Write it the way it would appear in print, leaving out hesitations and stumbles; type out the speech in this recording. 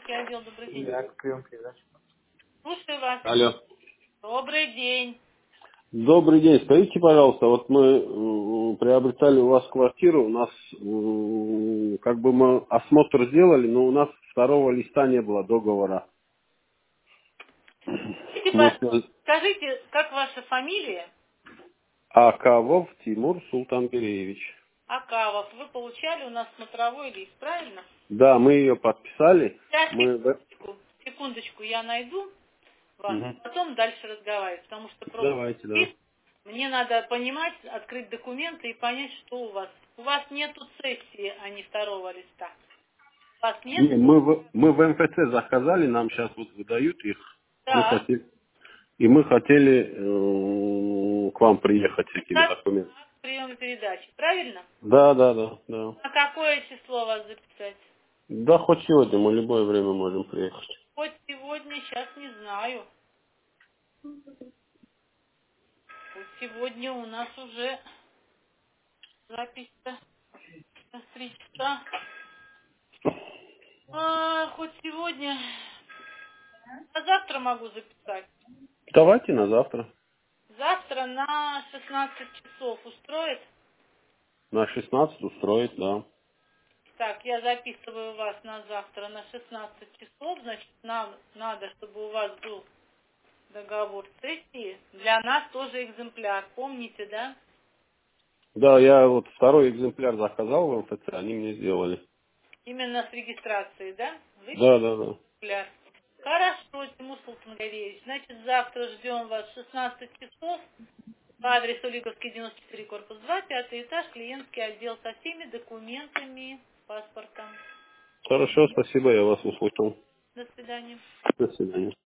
клиентский отдел, добрый день. Да, прием передач. Слушаю вас. Алло. Добрый день. Добрый день. Скажите, пожалуйста, вот мы приобретали у вас квартиру, у нас как бы мы осмотр сделали, но у нас второго листа не было договора. Скажите, Мы пожалуйста, скажите, как ваша фамилия? Акавов Тимур Султангиреевич. Акавов. Вы получали у нас смотровой лист, правильно? Да, мы ее подписали. Сейчас, Мы... секундочку, я найду вас, Мгм. потом дальше разговаривать, потому что просто Давайте, да. лист, мне надо понимать, открыть документы и понять, что у вас. У вас нету цессии, а не второго листа. У вас нет? Не, мы в МФЦ заказали, нам сейчас вот выдают их. Мы Да. хотели, и мы хотели к вам приехать с этими Акт документами. приема передачи, правильно? Да, да, да, да. На какое число вас записать? Да, хоть сегодня, мы любое время можем приехать. Хоть сегодня, сейчас не знаю. Вот сегодня у нас уже запись-то на 3 часа. Хоть сегодня. А завтра могу записать. Давайте на завтра. Завтра на 16 часов устроит? На 16 устроит, да. Так, я записываю вас на завтра на 16 часов. Значит, нам надо, чтобы у вас был договор сессии. Для нас тоже экземпляр. Помните, да? Да, я вот второй экземпляр заказал в МФЦ, они мне сделали. Именно с регистрацией, да? Вы Да, да, да. экземпляр. Хорошо, Тимур Султангареевич. Значит, завтра ждем вас в 16 часов по адресу Лиговский, 94, корпус 2, пятый этаж, клиентский отдел со всеми документами, паспортом. Хорошо, спасибо, я вас услышал. До свидания. До свидания.